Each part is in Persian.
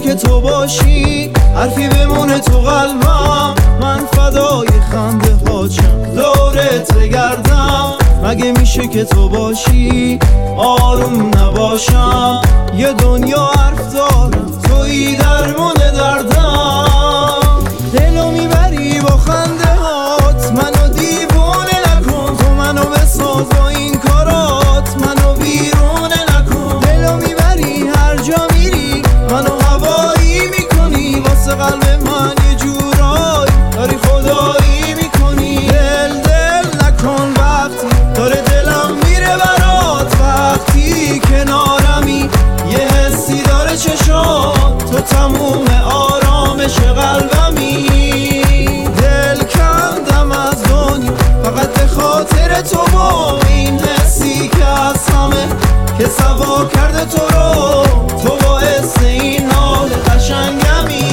که تو باشی، حرفی بمونه تو قلبم، من فدای خنده هاچم دورت بگردم. مگه میشه که تو باشی آروم نباشم؟ یه دنیا حرف دارم، تویی درمون دردم. دلو میبری با خنده هات، منو دیوونه نکن، تو منو بساز با این کارات، منو بیرونه نکن. دلو میبری هر جا میری، منو هوایی میکنی، واسه قلب من یه جورایی داری خدایی میکنی. دل نکن وقتی داره دلم میره برات، وقتی کنارمی یه حسی داره چشات، تو تموم آرامش قلبمی. دل کندم از دنیا فقط به خاطر تو، با این حسی که از همه که سوا کرده تو رو، تو باعث این حال قشنگمی.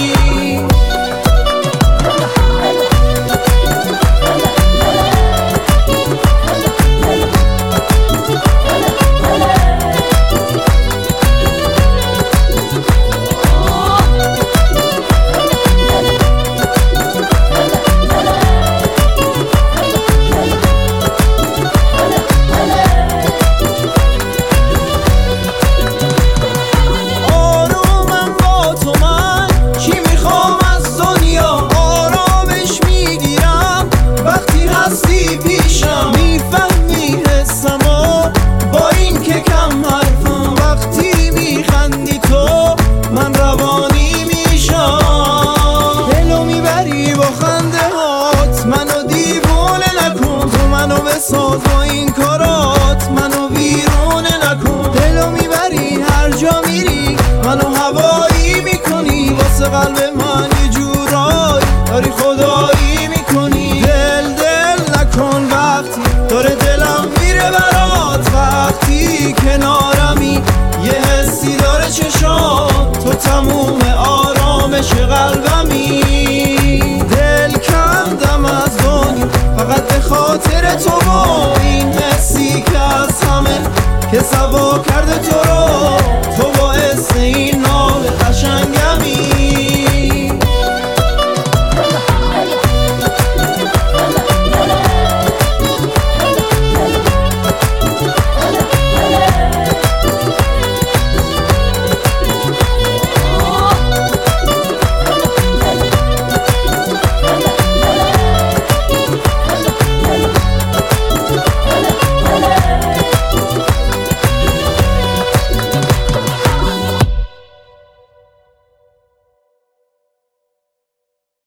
ساز با این کارات، منو بیرونه نکن. دلو میبری هر جا میری، منو هوایی میکنی، واسه قلب من یه جورایی داری خدایی میکنی. دل نکن وقتی داره دلم میره برات، وقتی کنارمی یه حسی داره چشات، تو تموم آرامش قلبمی. دل کندم از دنیا فقط به خاطر تو، با این حسی که از همه که